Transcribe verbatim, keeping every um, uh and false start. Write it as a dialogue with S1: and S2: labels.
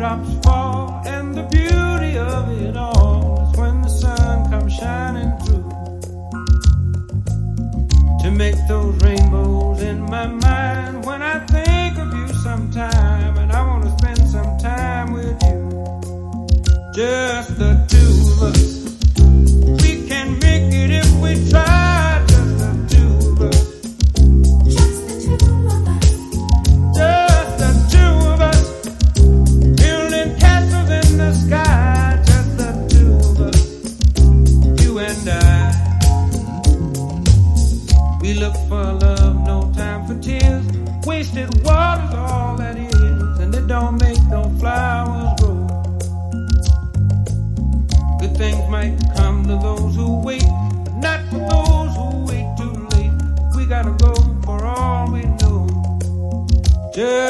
S1: raindrops fall, and the beauty of it all is when the sun comes shining through to make those rainbows in my mind. When I think of you sometime, and I want to spend some time with you, just the two of us. We can make it if we try, just the two of us. Just the two of us. Just the two of us. Building castles in the sky, just the two of us. You and I. We look for love, no time for tears. Wasted water's all that is, and it don't make no flowers grow. Good things might come to those who wait, but not for those who wait too late. We gotta go for all we know. Just